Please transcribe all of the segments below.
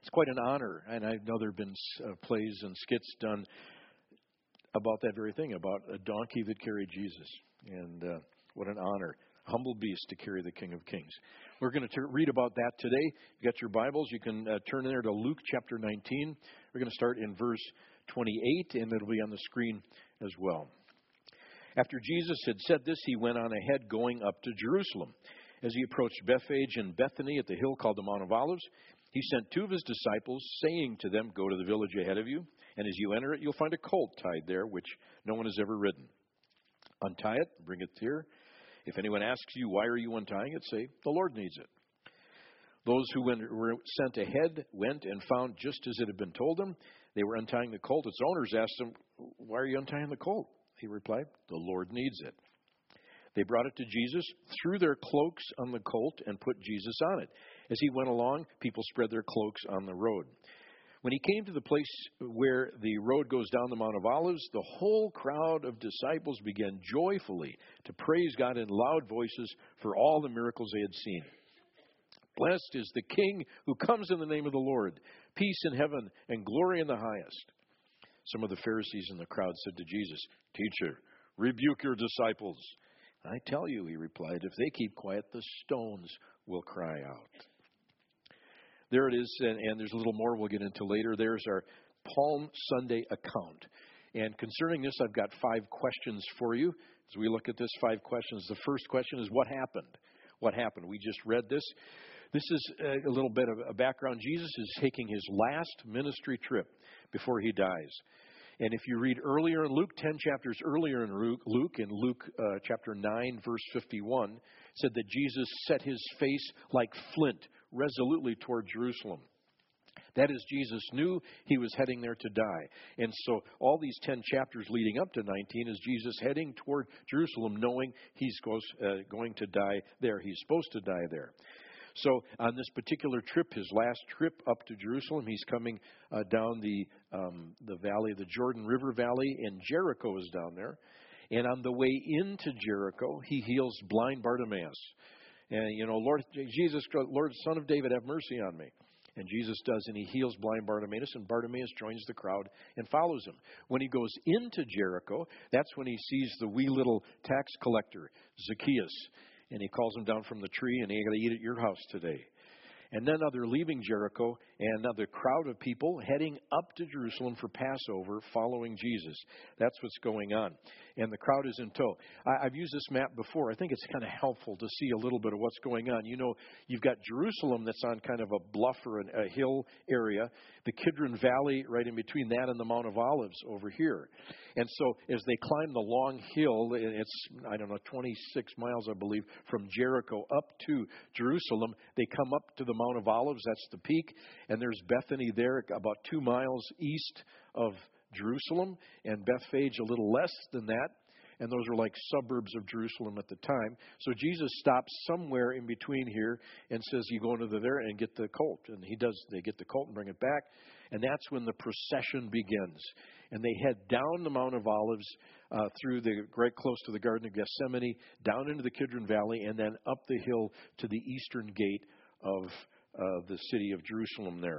It's quite an honor, and I know there have been plays and skits done about that very thing, about a donkey that carried Jesus. And what an honor. Humble beast to carry the King of Kings. We're going to read about that today. If you got your Bibles, you can turn in there to Luke chapter 19. We're going to start in verse 28, and it'll be on the screen as well. After Jesus had said this, he went on ahead, going up to Jerusalem. As he approached Bethphage and Bethany at the hill called the Mount of Olives, he sent two of his disciples, saying to them, "Go to the village ahead of you, and as you enter it, you'll find a colt tied there, which no one has ever ridden. Untie it, bring it here. If anyone asks you, 'Why are you untying it?' say, 'The Lord needs it.'" Those who were sent ahead went and found just as it had been told them. They were untying the colt. Its owners asked him, "Why are you untying the colt?" He replied, "The Lord needs it." They brought it to Jesus, threw their cloaks on the colt, and put Jesus on it. As he went along, people spread their cloaks on the road. When he came to the place where the road goes down the Mount of Olives, the whole crowd of disciples began joyfully to praise God in loud voices for all the miracles they had seen. "Blessed is the King who comes in the name of the Lord. Peace in heaven and glory in the highest." Some of the Pharisees in the crowd said to Jesus, "Teacher, rebuke your disciples." "I tell you," he replied, "if they keep quiet, the stones will cry out." There it is, and there's a little more we'll get into later. There's our Palm Sunday account. And concerning this, I've got 5 questions for you. As we look at this, 5 questions. The first question is, what happened? What happened? We just read this. This is a little bit of a background. Jesus is taking his last ministry trip before he dies. And if you read earlier in Luke, 10 chapters earlier in Luke chapter 9, verse 51, it said that Jesus set his face like flint resolutely toward Jerusalem. That is, Jesus knew he was heading there to die. And so all these 10 chapters leading up to 19 is Jesus heading toward Jerusalem, knowing he's going to die there. He's supposed to die there. So on this particular trip, his last trip up to Jerusalem, he's coming down the valley, the Jordan River Valley, and Jericho is down there. And on the way into Jericho, he heals blind Bartimaeus. And, Lord Jesus, Lord, Son of David, have mercy on me. And Jesus does, and he heals blind Bartimaeus, and Bartimaeus joins the crowd and follows him. When he goes into Jericho, that's when he sees the wee little tax collector, Zacchaeus. And he calls him down from the tree, and "You got to eat at your house today." And then they're leaving Jericho, and now the crowd of people heading up to Jerusalem for Passover, following Jesus. That's what's going on. And the crowd is in tow. I've used this map before. I think it's kind of helpful to see a little bit of what's going on. You've got Jerusalem that's on kind of a bluff or a hill area, the Kidron Valley right in between that and the Mount of Olives over here. And so as they climb the long hill, it's, 26 miles, I believe, from Jericho up to Jerusalem, they come up to the Mount of Olives. That's the peak. And there's Bethany there, about 2 miles east of Jerusalem, and Bethphage a little less than that. And those are like suburbs of Jerusalem at the time. So Jesus stops somewhere in between here and says, "You go into there and get the colt." And he does. They get the colt and bring it back. And that's when the procession begins. And they head down the Mount of Olives through right close to the Garden of Gethsemane, down into the Kidron Valley, and then up the hill to the eastern gate of the city of Jerusalem there.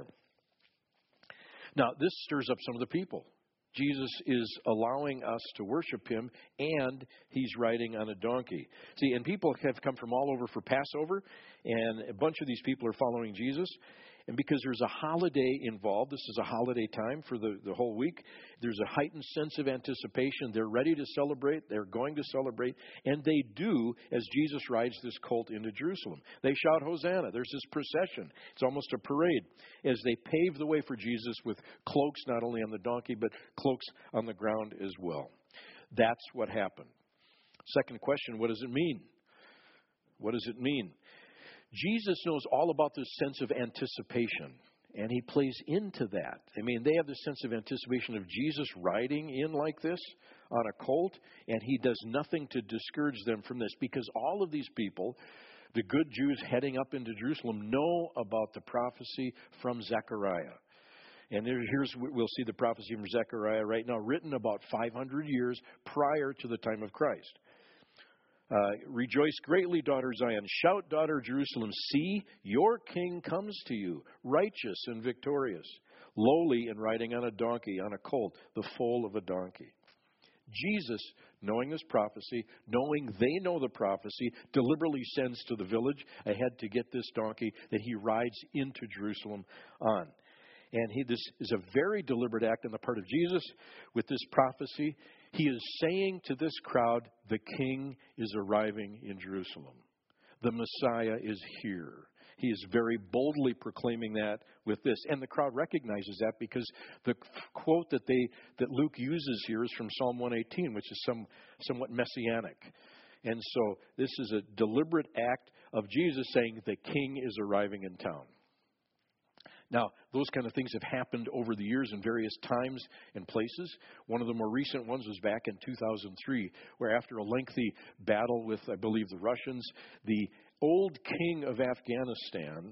Now, this stirs up some of the people. Jesus is allowing us to worship him, and he's riding on a donkey. See, and people have come from all over for Passover, and a bunch of these people are following Jesus. And because there's a holiday involved, this is a holiday time for the whole week, there's a heightened sense of anticipation. They're ready to celebrate. They're going to celebrate. And they do as Jesus rides this colt into Jerusalem. They shout, "Hosanna." There's this procession. It's almost a parade as they pave the way for Jesus with cloaks not only on the donkey, but cloaks on the ground as well. That's what happened. Second question, what does it mean? What does it mean? Jesus knows all about this sense of anticipation, and he plays into that. I mean, they have this sense of anticipation of Jesus riding in like this on a colt, and he does nothing to discourage them from this, because all of these people, the good Jews heading up into Jerusalem, know about the prophecy from Zechariah. And we'll see the prophecy from Zechariah right now, written about 500 years prior to the time of Christ. Rejoice greatly, daughter Zion. Shout, daughter Jerusalem. See, your king comes to you, righteous and victorious, lowly and riding on a donkey, on a colt, the foal of a donkey. Jesus, knowing this prophecy, knowing they know the prophecy, deliberately sends to the village ahead to get this donkey that he rides into Jerusalem on. And this is a very deliberate act on the part of Jesus with this prophecy. He is saying to this crowd, the king is arriving in Jerusalem. The Messiah is here. He is very boldly proclaiming that with this. And the crowd recognizes that because the quote that Luke uses here is from Psalm 118, which is somewhat messianic. And so this is a deliberate act of Jesus saying the king is arriving in town. Now, those kind of things have happened over the years in various times and places. One of the more recent ones was back in 2003, where after a lengthy battle with, I believe, the Russians, the old king of Afghanistan,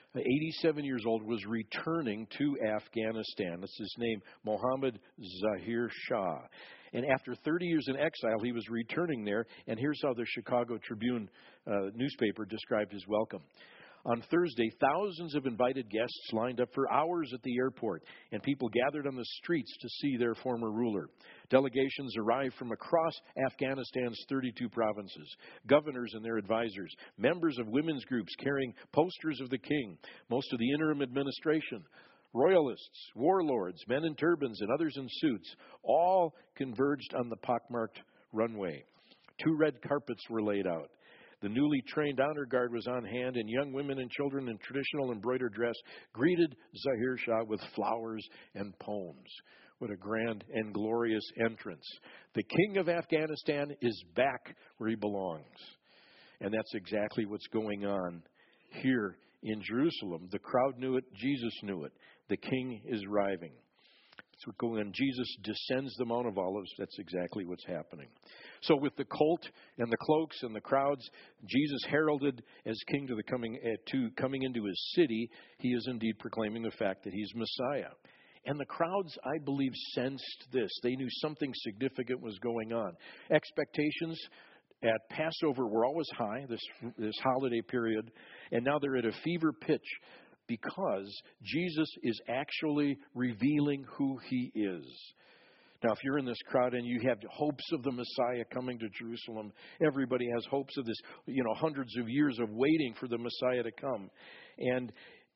87 years old, was returning to Afghanistan. That's his name, Mohammad Zahir Shah. And after 30 years in exile, he was returning there, and here's how the Chicago Tribune newspaper described his welcome. On Thursday, thousands of invited guests lined up for hours at the airport, and people gathered on the streets to see their former ruler. Delegations arrived from across Afghanistan's 32 provinces, governors and their advisors, members of women's groups carrying posters of the king, most of the interim administration, royalists, warlords, men in turbans, and others in suits, all converged on the pockmarked runway. 2 red carpets were laid out. The newly trained honor guard was on hand, and young women and children in traditional embroidered dress greeted Zahir Shah with flowers and poems. What a grand and glorious entrance. The king of Afghanistan is back where he belongs. And that's exactly what's going on here in Jerusalem. The crowd knew it. Jesus knew it. The king is arriving. So when Jesus descends the Mount of Olives, that's exactly what's happening. So with the colt and the cloaks and the crowds, Jesus heralded as king coming into his city. He is indeed proclaiming the fact that he's Messiah. And the crowds, I believe, sensed this. They knew something significant was going on. Expectations at Passover were always high, this holiday period, and now they're at a fever pitch, because Jesus is actually revealing who he is. Now, if you're in this crowd and you have hopes of the Messiah coming to Jerusalem, everybody has hopes of this, hundreds of years of waiting for the Messiah to come. And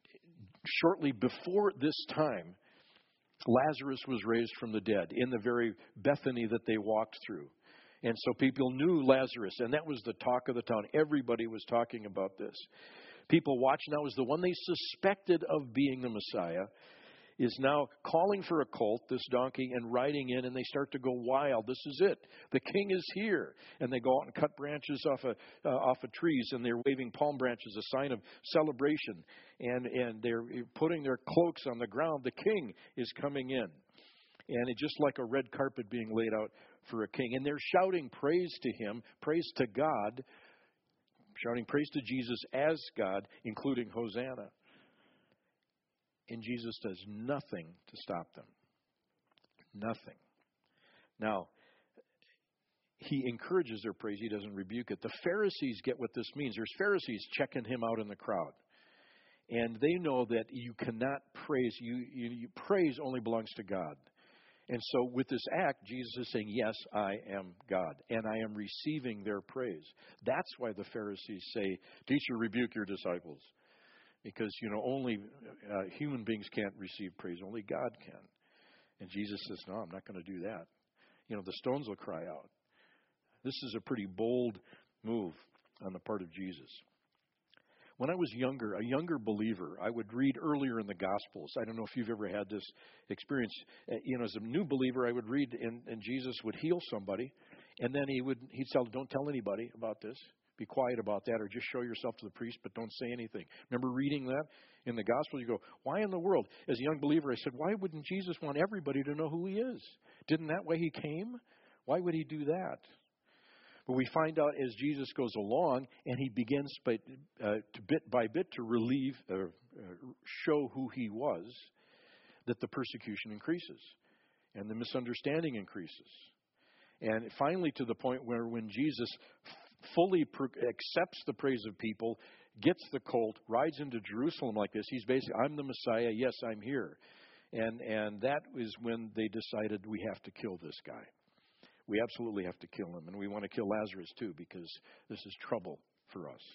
shortly before this time, Lazarus was raised from the dead in the very Bethany that they walked through. And so people knew Lazarus, and that was the talk of the town. Everybody was talking about this. People watch now as the one they suspected of being the Messiah is now calling for a colt, this donkey, and riding in, and they start to go wild. This is it. The king is here. And they go out and cut branches off of trees, and they're waving palm branches, a sign of celebration. And they're putting their cloaks on the ground. The king is coming in. And it's just like a red carpet being laid out for a king. And they're shouting praise to him, praise to God, shouting praise to Jesus as God, including Hosanna. And Jesus does nothing to stop them. Nothing. Now, he encourages their praise. He doesn't rebuke it. The Pharisees get what this means. There's Pharisees checking him out in the crowd. And they know that you cannot praise. You praise only belongs to God. And so with this act, Jesus is saying, yes, I am God, and I am receiving their praise. That's why the Pharisees say, teacher, rebuke your disciples. Because, only human beings can't receive praise. Only God can. And Jesus says, no, I'm not going to do that. The stones will cry out. This is a pretty bold move on the part of Jesus. When I was younger, a younger believer, I would read earlier in the Gospels. I don't know if you've ever had this experience. As a new believer, I would read, and Jesus would heal somebody, and then he'd tell them, don't tell anybody about this. Be quiet about that, or just show yourself to the priest, but don't say anything. Remember reading that in the Gospel? You go, why in the world? As a young believer, I said, why wouldn't Jesus want everybody to know who he is? Didn't that way he came? Why would he do that? But we find out as Jesus goes along, and he begins bit by bit to show who he was, that the persecution increases and the misunderstanding increases. And finally to the point where when Jesus fully accepts the praise of people, gets the colt, rides into Jerusalem like this. He's basically, I'm the Messiah. Yes, I'm here. And that is when they decided we have to kill this guy. We absolutely have to kill him. And we want to kill Lazarus too, because this is trouble for us.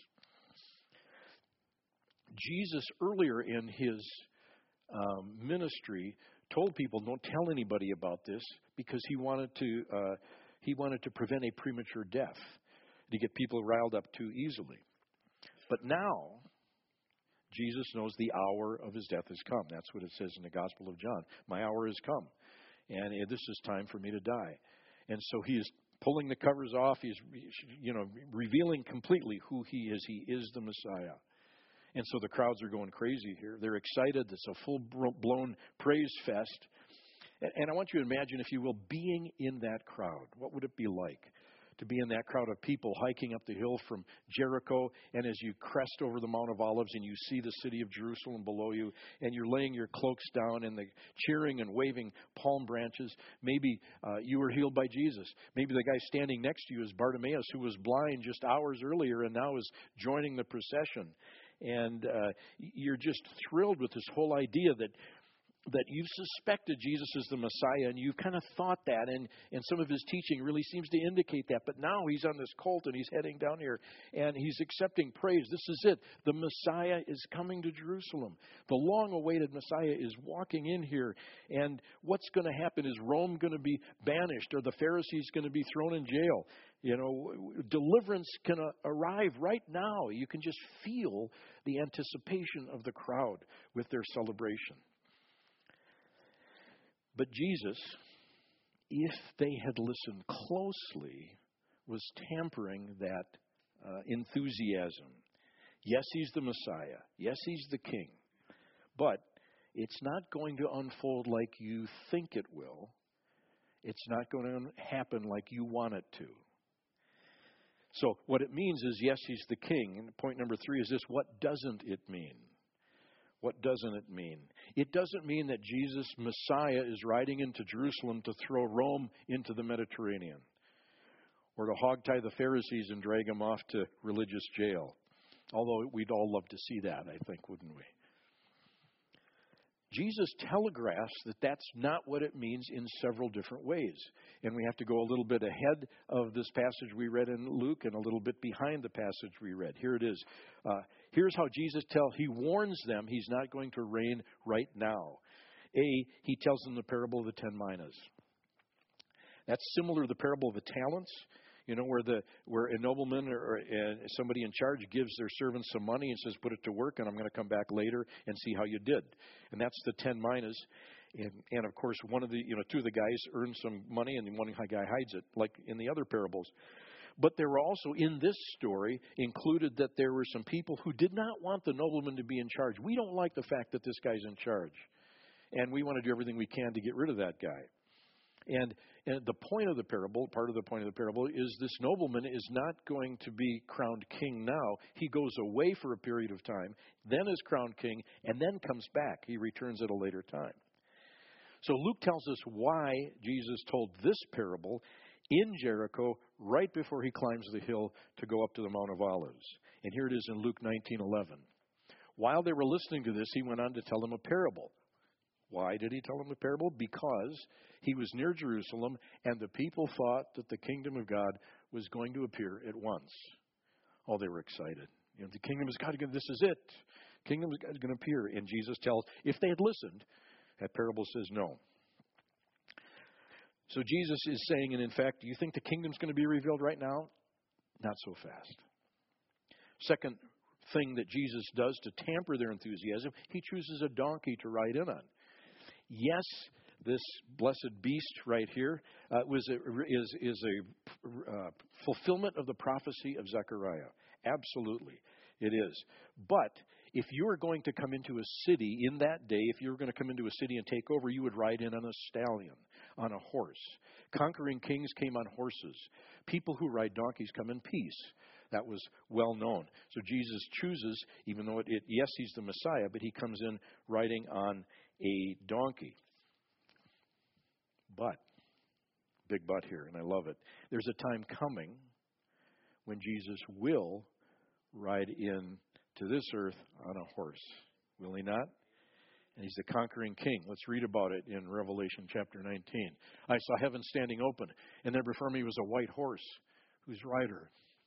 Jesus, earlier in his ministry, told people, don't tell anybody about this, because he wanted to prevent a premature death, to get people riled up too easily. But now, Jesus knows the hour of his death has come. That's what it says in the Gospel of John. My hour has come, and this is time for me to die. And so he is pulling the covers off. He's, revealing completely who he is. He is the Messiah. And so the crowds are going crazy here. They're excited. It's a full-blown praise fest. And I want you to imagine, if you will, being in that crowd. What would it be like to be in that crowd of people hiking up the hill from Jericho, and as you crest over the Mount of Olives and you see the city of Jerusalem below you, and you're laying your cloaks down and the cheering and waving palm branches? Maybe you were healed by Jesus. Maybe the guy standing next to you is Bartimaeus, who was blind just hours earlier and now is joining the procession. And you're just thrilled with this whole idea that you've suspected Jesus is the Messiah, and you've kind of thought that, and some of his teaching really seems to indicate that. But now he's on this colt, and he's heading down here, and he's accepting praise. This is it. The Messiah is coming to Jerusalem. The long-awaited Messiah is walking in here, and what's going to happen? Is Rome going to be banished? Are the Pharisees going to be thrown in jail? Deliverance can arrive right now. You can just feel the anticipation of the crowd with their celebration. But Jesus, if they had listened closely, was tampering that enthusiasm. Yes, he's the Messiah. Yes, he's the King. But it's not going to unfold like you think it will. It's not going to happen like you want it to. So what it means is, yes, he's the King. And point number 3 is this: what doesn't it mean? What doesn't it mean? It doesn't mean that Jesus, Messiah, is riding into Jerusalem to throw Rome into the Mediterranean, or to hogtie the Pharisees and drag them off to religious jail. Although we'd all love to see that, I think, wouldn't we? Jesus telegraphs that that's not what it means in several different ways. And we have to go a little bit ahead of this passage we read in Luke and a little bit behind the passage we read. Here it is. Here's how Jesus he warns them he's not going to reign right now. He tells them the parable of the 10 minas. That's similar to the parable of the talents. Where a nobleman or somebody in charge gives their servants some money and says, put it to work, and I'm going to come back later and see how you did. And that's the 10 minas. And of course, two of the guys earn some money, and one guy hides it, like in the other parables. But there were also, in this story, included that there were some people who did not want the nobleman to be in charge. We don't like the fact that this guy's in charge, and we want to do everything we can to get rid of that guy. And the point of the parable, part of the point of the parable, is this nobleman is not going to be crowned king now. He goes away for a period of time, then is crowned king, and then comes back. He returns at a later time. So Luke tells us why Jesus told this parable in Jericho right before he climbs the hill to go up to the Mount of Olives. And here it is in Luke 19:11. While they were listening to this, he went on to tell them a parable. Why did he tell them the parable? Because he was near Jerusalem, and the people thought that the kingdom of God was going to appear at once. Oh, they were excited. The kingdom of God, this is it. Kingdom of God is going to appear. And Jesus tells, if they had listened, that parable says no. So Jesus is saying, and in fact, do you think the kingdom's going to be revealed right now? Not so fast. Second thing that Jesus does to tamper their enthusiasm, he chooses a donkey to ride in on. Yes, this blessed beast right here is a fulfillment of the prophecy of Zechariah. Absolutely, it is. But if you were going to come into a city in that day, if you were going to come into a city and take over, you would ride in on a stallion, on a horse. Conquering kings came on horses. People who ride donkeys come in peace. That was well known. So Jesus chooses, even though yes, he's the Messiah, but he comes in riding on a donkey. But, big but here, and I love it, there's a time coming when Jesus will ride in to this earth on a horse. Will he not? And he's the conquering king. Let's read about it in Revelation chapter 19. I saw heaven standing open, and there before me was a white horse, whose rider,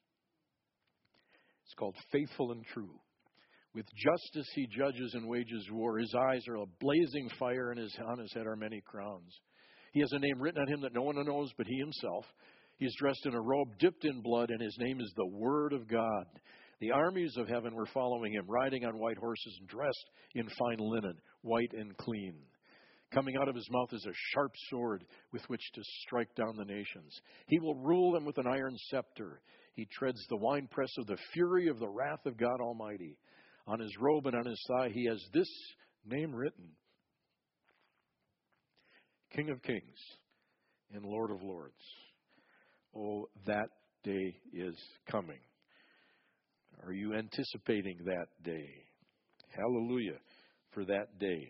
it's called Faithful and True. With justice he judges and wages war. His eyes are a blazing fire, and on his head are many crowns. He has a name written on him that no one knows but he himself. He is dressed in a robe dipped in blood, and his name is the Word of God. The armies of heaven were following him, riding on white horses and dressed in fine linen, white and clean. Coming out of his mouth is a sharp sword with which to strike down the nations. He will rule them with an iron scepter. He treads the winepress of the fury of the wrath of God Almighty. On his robe and on his thigh he has this name written: King of Kings and Lord of Lords. Oh, that day is coming. Are you anticipating that day? Hallelujah for that day.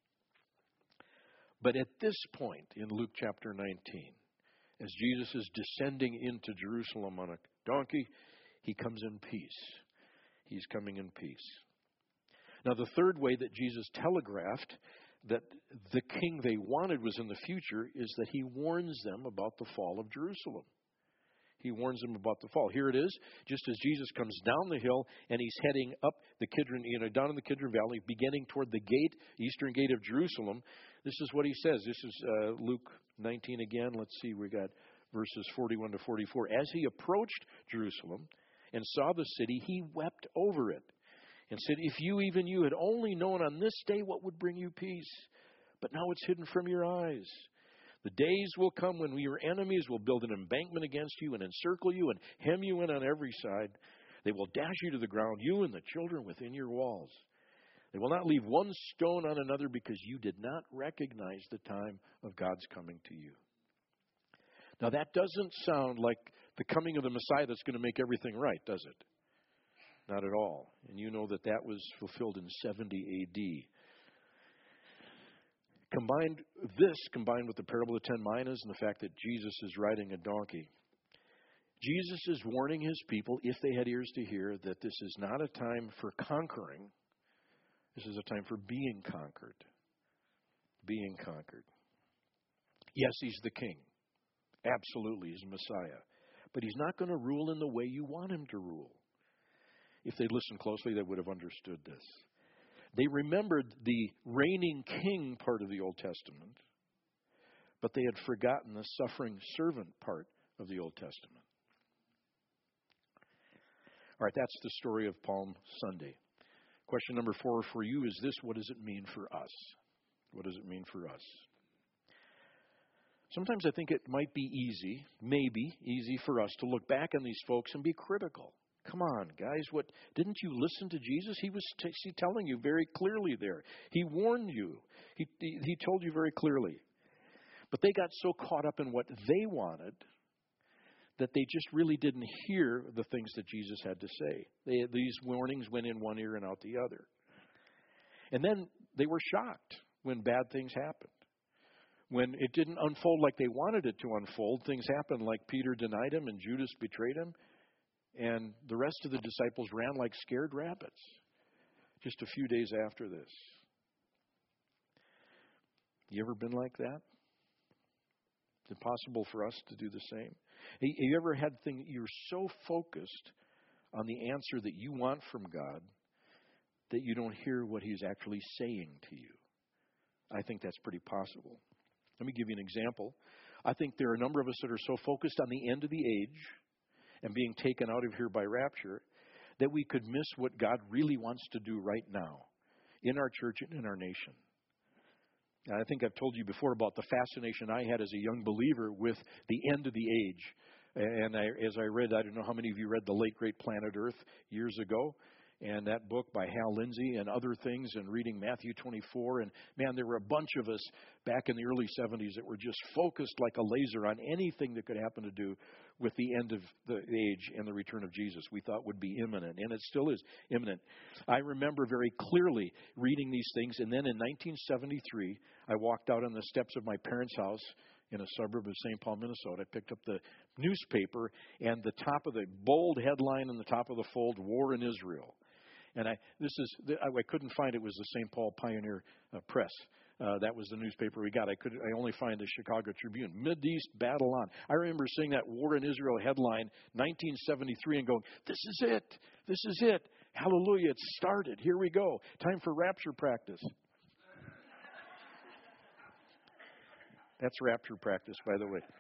But at this point in Luke chapter 19, as Jesus is descending into Jerusalem on a donkey, he comes in peace. He's coming in peace. Now, the third way that Jesus telegraphed that the king they wanted was in the future is that he warns them about the fall of Jerusalem. He warns them about the fall. Here it is, just as Jesus comes down the hill and he's heading up the Kidron, down in the Kidron Valley, beginning toward the gate, eastern gate of Jerusalem. This is what he says. This is Luke 19 again. Let's see, we got verses 41 to 44. As he approached Jerusalem and saw the city, he wept over it and said, if you, even you, had only known on this day what would bring you peace, but now it's hidden from your eyes. The days will come when your enemies will build an embankment against you and encircle you and hem you in on every side. They will dash you to the ground, you and the children within your walls. They will not leave one stone on another because you did not recognize the time of God's coming to you. Now that doesn't sound like the coming of the Messiah that's going to make everything right, does it? Not at all. And you know that that was fulfilled in 70 A.D. Combined with the parable of the 10 minas and the fact that Jesus is riding a donkey, Jesus is warning his people, if they had ears to hear, that this is not a time for conquering. This is a time for being conquered. Being conquered. Yes, he's the king. Absolutely, he's Messiah. But he's not going to rule in the way you want him to rule. If they'd listened closely, they would have understood this. They remembered the reigning king part of the Old Testament, but they had forgotten the suffering servant part of the Old Testament. All right, that's the story of Palm Sunday. Question number 4 for you is this: what does it mean for us? What does it mean for us? Sometimes I think it might be easy, maybe easy for us to look back on these folks and be critical. Come on, guys, what didn't you listen to Jesus? He was telling you very clearly there. He warned you. He told you very clearly. But they got so caught up in what they wanted that they just really didn't hear the things that Jesus had to say. These warnings went in one ear and out the other. And then they were shocked when bad things happened. When it didn't unfold like they wanted it to unfold, things happened like Peter denied him and Judas betrayed him. And the rest of the disciples ran like scared rabbits just a few days after this. You ever been like that? Is it possible for us to do the same? Have you ever had things you're so focused on the answer that you want from God that you don't hear what he's actually saying to you? I think that's pretty possible. Let me give you an example. I think there are a number of us that are so focused on the end of the age and being taken out of here by rapture that we could miss what God really wants to do right now in our church and in our nation. And I think I've told you before about the fascination I had as a young believer with the end of the age. And as I read, I don't know how many of you read The Late Great Planet Earth years ago, and that book by Hal Lindsey and other things, and reading Matthew 24. And man, there were a bunch of us back in the early 70s that were just focused like a laser on anything that could happen to do with the end of the age and the return of Jesus we thought would be imminent. And it still is imminent. I remember very clearly reading these things. And then in 1973, I walked out on the steps of my parents' house in a suburb of St. Paul, Minnesota. I picked up the newspaper, and the top of the bold headline in the top of the fold, War in Israel. And I couldn't find it was the St. Paul Pioneer Press. That was the newspaper we got. I only find the Chicago Tribune. Mideast battle on. I remember seeing that War in Israel headline, 1973, and going, this is it. This is it. Hallelujah. It's started. Here we go. Time for rapture practice. That's rapture practice, by the way.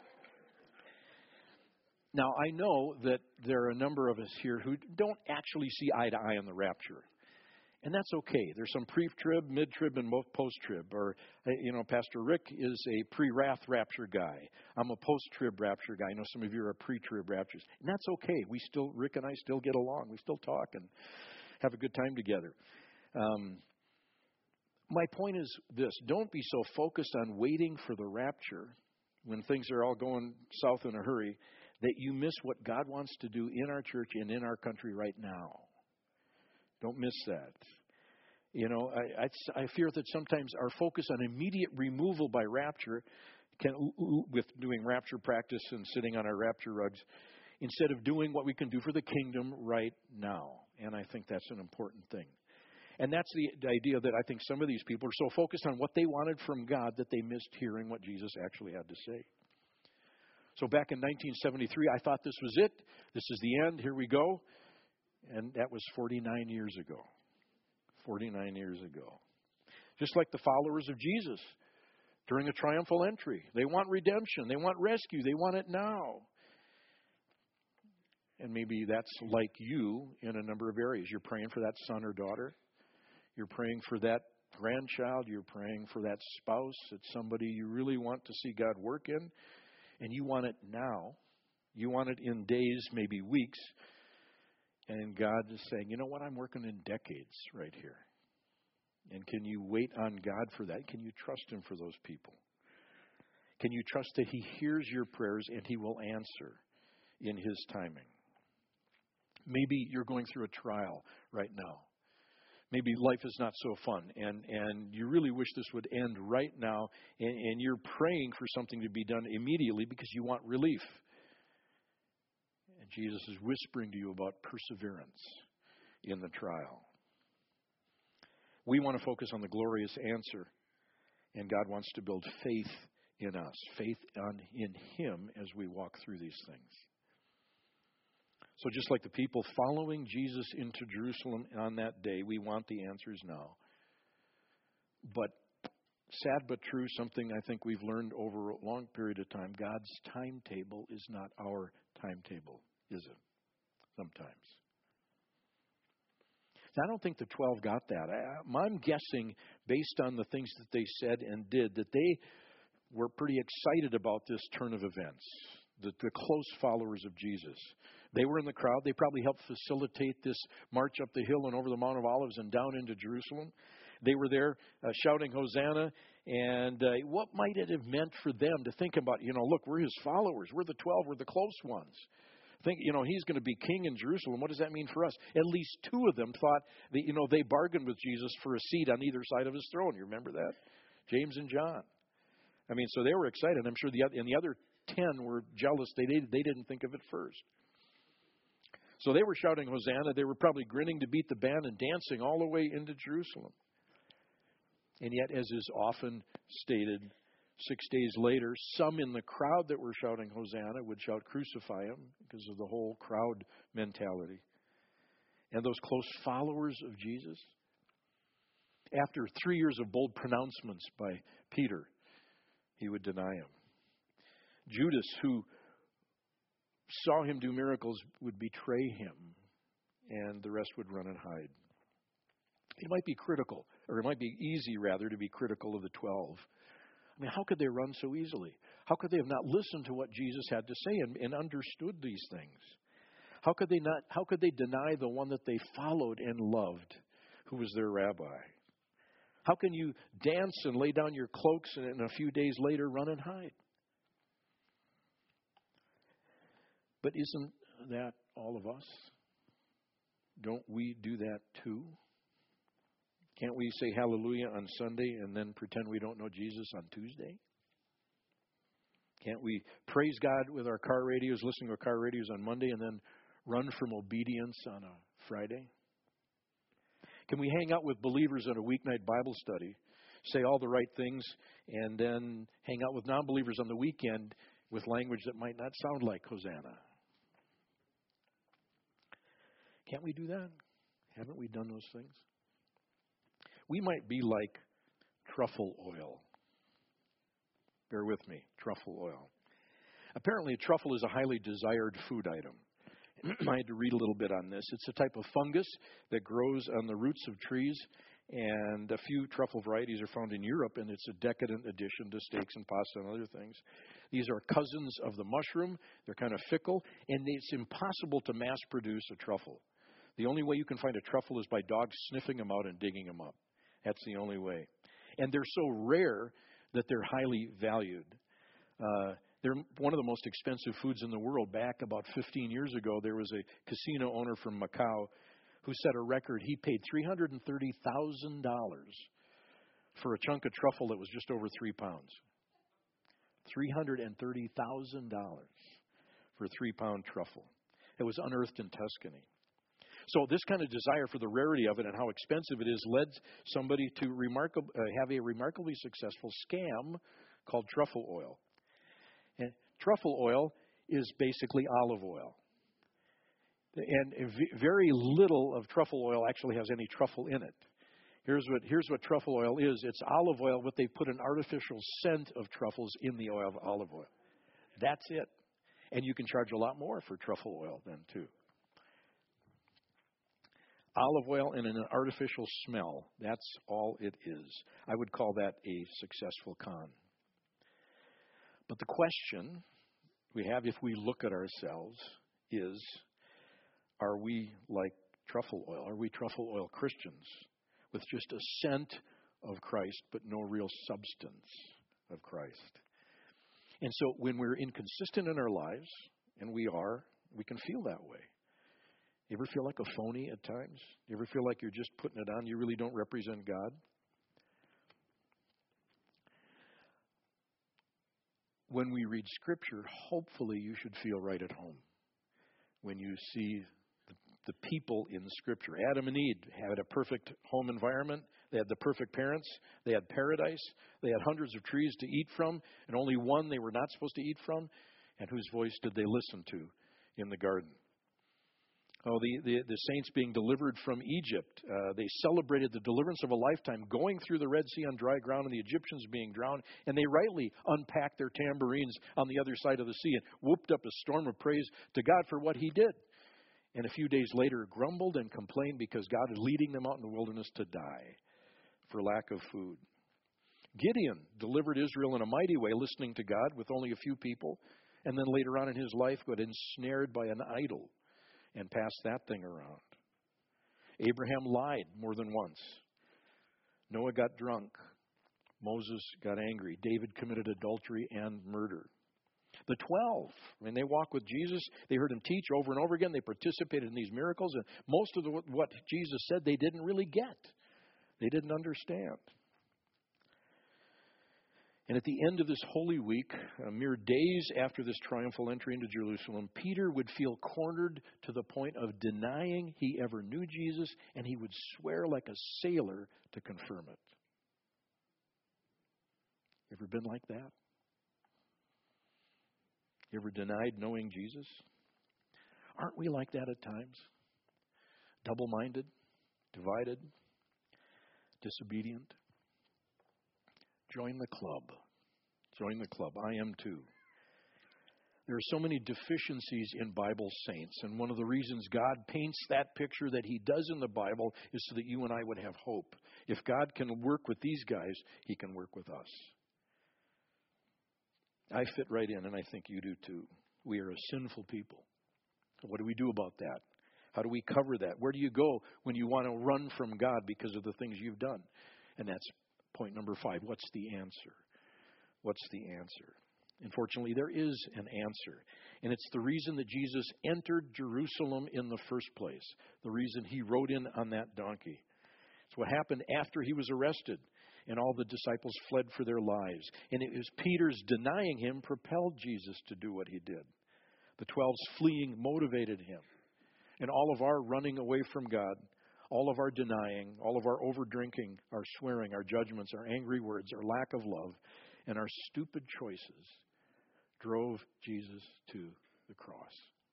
Now, I know that there are a number of us here who don't actually see eye to eye on the rapture. And that's okay. There's some pre-trib, mid-trib, and post-trib. Or, Pastor Rick is a pre-wrath rapture guy. I'm a post-trib rapture guy. I know some of you are pre-trib raptures. And that's okay. Rick and I still get along. We still talk and have a good time together. My point is this. Don't be so focused on waiting for the rapture when things are all going south in a hurry that you miss what God wants to do in our church and in our country right now. Don't miss that. I fear that sometimes our focus on immediate removal by rapture, with doing rapture practice and sitting on our rapture rugs, instead of doing what we can do for the kingdom right now. And I think that's an important thing. And that's the idea that I think some of these people are so focused on what they wanted from God that they missed hearing what Jesus actually had to say. So back in 1973, I thought this was it. This is the end. Here we go. And that was 49 years ago. 49 years ago. Just like the followers of Jesus during a triumphal entry. They want redemption. They want rescue. They want it now. And maybe that's like you in a number of areas. You're praying for that son or daughter. You're praying for that grandchild. You're praying for that spouse. It's somebody you really want to see God work in. And you want it now. You want it in days, maybe weeks. And God is saying, you know what? I'm working in decades right here. And can you wait on God for that? Can you trust Him for those people? Can you trust that He hears your prayers and He will answer in His timing? Maybe you're going through a trial right now. Maybe life is not so fun, and you really wish this would end right now, and you're praying for something to be done immediately because you want relief. And Jesus is whispering to you about perseverance in the trial. We want to focus on the glorious answer, and God wants to build faith in us, faith in Him as we walk through these things. So just like the people following Jesus into Jerusalem on that day, we want the answers now. But sad but true, something I think we've learned over a long period of time, God's timetable is not our timetable, is it? Sometimes. Now, I don't think the 12 got that. I'm guessing, based on the things that they said and did, that they were pretty excited about this turn of events, the close followers of Jesus. They were in the crowd. They probably helped facilitate this march up the hill and over the Mount of Olives and down into Jerusalem. They were there shouting Hosanna. And what might it have meant for them to think about, look, we're His followers. We're the 12. We're the close ones. Think, He's going to be king in Jerusalem. What does that mean for us? At least two of them thought that, they bargained with Jesus for a seat on either side of His throne. You remember that? James and John. So they were excited. I'm sure the other 10 were jealous. They didn't think of it first. So they were shouting Hosanna. They were probably grinning to beat the band and dancing all the way into Jerusalem. And yet, as is often stated, 6 days later, some in the crowd that were shouting Hosanna would shout, crucify Him, because of the whole crowd mentality. And those close followers of Jesus, after 3 years of bold pronouncements by Peter, he would deny Him. Judas, who saw Him do miracles, would betray Him, and the rest would run and hide. It might be critical, or it might be easy, rather, to be critical of the 12. How could they run so easily? How could they have not listened to what Jesus had to say and understood these things? How could they deny the one that they followed and loved, who was their rabbi? How can you dance and lay down your cloaks and a few days later run and hide? But isn't that all of us? Don't we do that too? Can't we say hallelujah on Sunday and then pretend we don't know Jesus on Tuesday? Can't we praise God with our car radios, listening to our car radios on Monday, and then run from obedience on a Friday? Can we hang out with believers at a weeknight Bible study, say all the right things, and then hang out with non-believers on the weekend with language that might not sound like Hosanna? Can't we do that? Haven't we done those things? We might be like truffle oil. Bear with me, truffle oil. Apparently, truffle is a highly desired food item. I had to read a little bit on this. It's a type of fungus that grows on the roots of trees, and a few truffle varieties are found in Europe, and it's a decadent addition to steaks and pasta and other things. These are cousins of the mushroom. They're kind of fickle, and it's impossible to mass produce a truffle. The only way you can find a truffle is by dogs sniffing them out and digging them up. That's the only way. And they're so rare that they're highly valued. They're one of the most expensive foods in the world. Back about 15 years ago, there was a casino owner from Macau who set a record. He paid $330,000 for a chunk of truffle that was just over 3 pounds. $330,000 for a 3-pound truffle. It was unearthed in Tuscany. So this kind of desire for the rarity of it and how expensive it is led somebody to have a remarkably successful scam called truffle oil. And truffle oil is basically olive oil. And very little of truffle oil actually has any truffle in it. Here's what truffle oil is. It's olive oil, but they put an artificial scent of truffles in the oil of olive oil. That's it. And you can charge a lot more for truffle oil then, too. Olive oil and an artificial smell. That's all it is. I would call that a successful con. But the question we have, if we look at ourselves, is, are we like truffle oil? Are we truffle oil Christians with just a scent of Christ but no real substance of Christ? And so when we're inconsistent in our lives, and we can feel that way. You ever feel like a phony at times? You ever feel like you're just putting it on? You really don't represent God? When we read Scripture, hopefully you should feel right at home when you see the people in Scripture. Adam and Eve had a perfect home environment. They had the perfect parents. They had paradise. They had hundreds of trees to eat from, and only one they were not supposed to eat from. And whose voice did they listen to in the garden? Oh, the saints being delivered from Egypt. They celebrated the deliverance of a lifetime, going through the Red Sea on dry ground and the Egyptians being drowned. And they rightly unpacked their tambourines on the other side of the sea and whooped up a storm of praise to God for what he did. And a few days later grumbled and complained because God is leading them out in the wilderness to die for lack of food. Gideon delivered Israel in a mighty way, listening to God with only a few people. And then later on in his life got ensnared by an idol and passed that thing around. Abraham lied more than once. Noah got drunk. Moses got angry. David committed adultery and murder. The 12, when they walked with Jesus, they heard him teach over and over again. They participated in these miracles. And most of what Jesus said, they didn't really get. They didn't understand. And at the end of this Holy Week, mere days after this triumphal entry into Jerusalem, Peter would feel cornered to the point of denying he ever knew Jesus, and he would swear like a sailor to confirm it. You ever been like that? You ever denied knowing Jesus? Aren't we like that at times? Double-minded, divided, disobedient? Join the club. Join the club. I am too. There are so many deficiencies in Bible saints, and one of the reasons God paints that picture that he does in the Bible is so that you and I would have hope. If God can work with these guys, he can work with us. I fit right in, and I think you do too. We are a sinful people. What do we do about that? How do we cover that? Where do you go when you want to run from God because of the things you've done? And that's point number 5. What's the answer? What's the answer? Unfortunately, there is an answer. And it's the reason that Jesus entered Jerusalem in the first place. The reason he rode in on that donkey. It's what happened after he was arrested. and all the disciples fled for their lives. And it was Peter's denying him propelled Jesus to do what he did. The 12's fleeing motivated him. And all of our running away from God, all of our denying, all of our over-drinking, our swearing, our judgments, our angry words, our lack of love, and our stupid choices drove Jesus to the cross.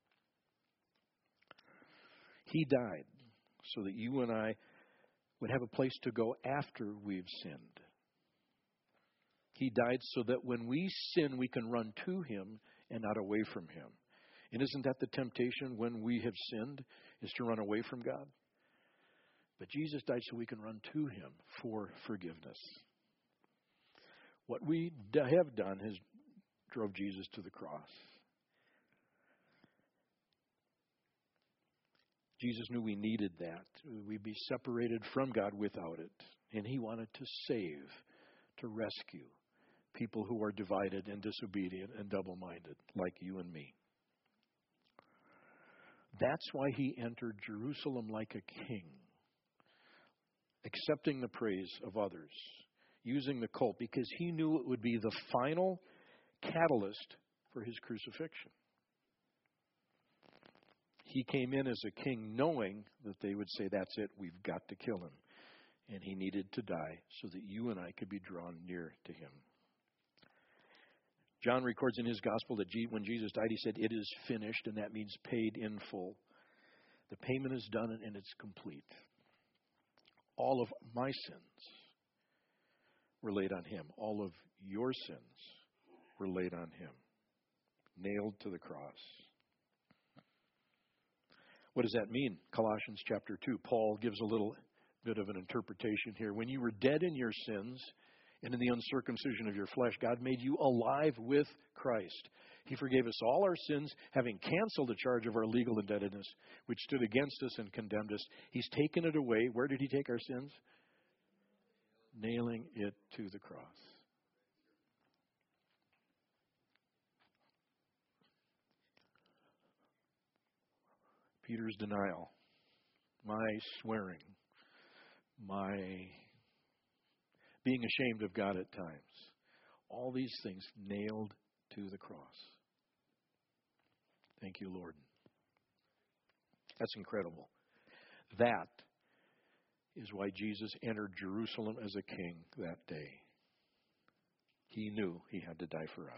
He died so that you and I would have a place to go after we've sinned. He died so that when we sin, we can run to Him and not away from Him. And isn't that the temptation when we have sinned, is to run away from God? But Jesus died so we can run to Him for forgiveness. What we have done has drove Jesus to the cross. Jesus knew we needed that. We'd be separated from God without it. And He wanted to save, to rescue people who are divided and disobedient and double-minded, like you and me. That's why He entered Jerusalem like a king, accepting the praise of others, using the colt, because He knew it would be the final catalyst for His crucifixion. He came in as a king knowing that they would say, that's it, we've got to kill Him. And He needed to die so that you and I could be drawn near to Him. John records in his gospel that when Jesus died, he said, it is finished, and that means paid in full. The payment is done and it's complete. All of my sins were laid on Him. All of your sins were laid on Him, nailed to the cross. What does that mean? Colossians chapter 2. Paul gives a little bit of an interpretation here. When you were dead in your sins and in the uncircumcision of your flesh, God made you alive with Christ. He forgave us all our sins, having canceled the charge of our legal indebtedness, which stood against us and condemned us. He's taken it away. Where did He take our sins? Nailing it to the cross. Peter's denial, my swearing, my being ashamed of God at times, all these things nailed to the cross. Thank you, Lord. That's incredible. That is why Jesus entered Jerusalem as a king that day. He knew He had to die for us.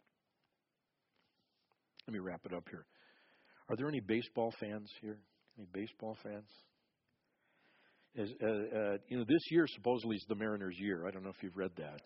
Let me wrap it up here. Are there any baseball fans here? Any baseball fans? This year supposedly is the Mariners' year. I don't know if you've read that.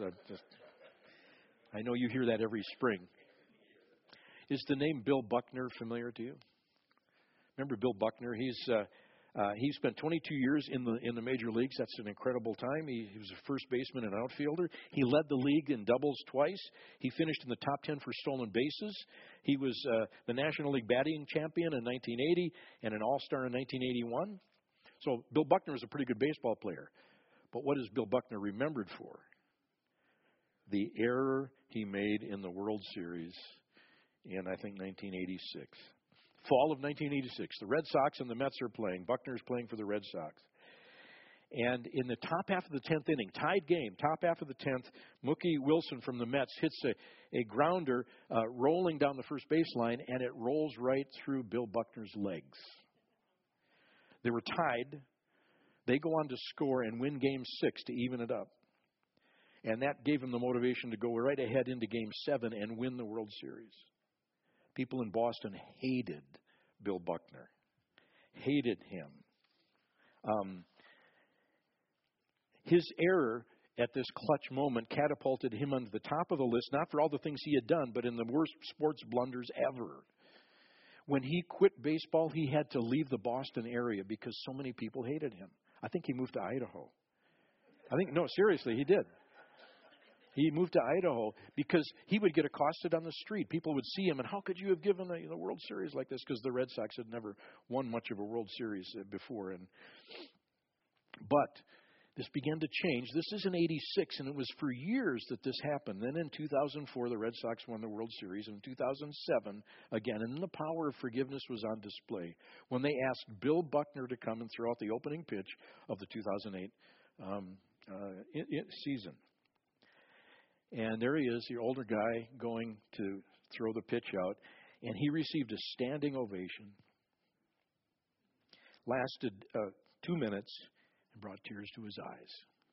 I know you hear that every spring. Is the name Bill Buckner familiar to you? Remember Bill Buckner? He spent 22 years in the major leagues. That's an incredible time. He was a first baseman and outfielder. He led the league in doubles twice. He finished in the top 10 for stolen bases. He was the National League batting champion in 1980 and an All-Star in 1981. So Bill Buckner was a pretty good baseball player. But what is Bill Buckner remembered for? The error he made in the World Series in, I think, 1986. Fall of 1986. The Red Sox and the Mets are playing. Buckner's playing for the Red Sox. And in the top half of the 10th inning, tied game, top half of the 10th, Mookie Wilson from the Mets hits a grounder rolling down the first baseline, and it rolls right through Bill Buckner's legs. They were tied. They go on to score and win Game 6 to even it up. And that gave him the motivation to go right ahead into Game 7 and win the World Series. People in Boston hated Bill Buckner, hated him. His error at this clutch moment catapulted him onto the top of the list, not for all the things he had done, but in the worst sports blunders ever. When he quit baseball, he had to leave the Boston area because so many people hated him. I think he moved to Idaho. No, seriously, he did. He moved to Idaho because he would get accosted on the street. People would see him, and how could you have given the World Series like this? Because the Red Sox had never won much of a World Series before. But this began to change. This is in 86, and it was for years that this happened. Then in 2004, the Red Sox won the World Series. In 2007, again, and the power of forgiveness was on display when they asked Bill Buckner to come and throw out the opening pitch of the 2008 season. And there he is, the older guy, going to throw the pitch out, and he received a standing ovation. Lasted 2 minutes and brought tears to his eyes.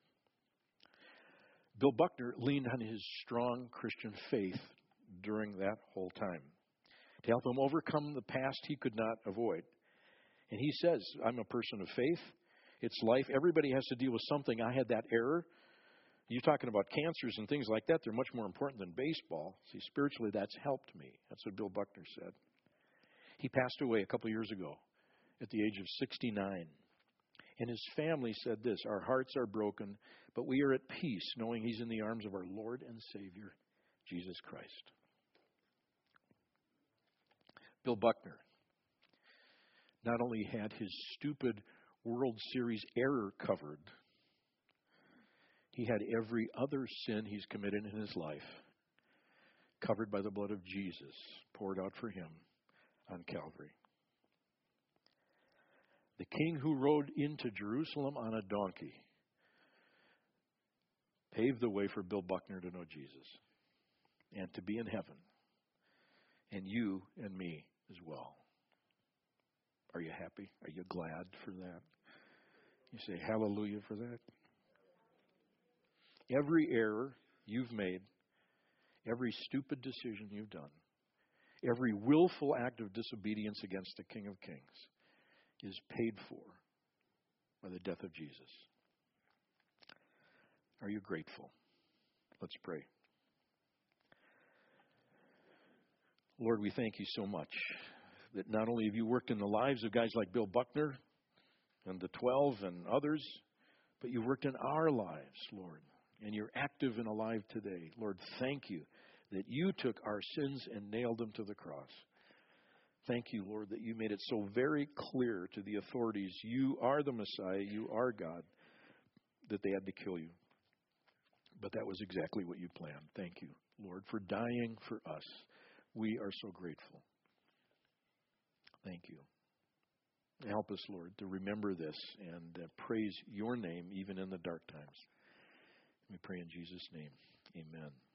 Bill Buckner leaned on his strong Christian faith during that whole time to help him overcome the past he could not avoid. And he says, I'm a person of faith. It's life. Everybody has to deal with something. I had that error. You're talking about cancers and things like that. They're much more important than baseball. See, spiritually, that's helped me. That's what Bill Buckner said. He passed away a couple of years ago at the age of 69. And his family said this, our hearts are broken, but we are at peace knowing he's in the arms of our Lord and Savior, Jesus Christ. Bill Buckner not only had his stupid World Series error covered, he had every other sin he's committed in his life covered by the blood of Jesus poured out for him on Calvary. The king who rode into Jerusalem on a donkey paved the way for Bill Buckner to know Jesus and to be in heaven, and you and me as well. Are you happy? Are you glad for that? You say hallelujah for that? Every error you've made, every stupid decision you've done, every willful act of disobedience against the King of Kings is paid for by the death of Jesus. Are you grateful? Let's pray. Lord, we thank you so much that not only have you worked in the lives of guys like Bill Buckner and the 12 and others, but you worked in our lives, Lord, and you're active and alive today. Lord, thank you that you took our sins and nailed them to the cross. Thank you, Lord, that you made it so very clear to the authorities you are the Messiah, you are God, that they had to kill you. But that was exactly what you planned. Thank you, Lord, for dying for us. We are so grateful. Thank you. Help us, Lord, to remember this and praise your name even in the dark times. We pray in Jesus' name. Amen.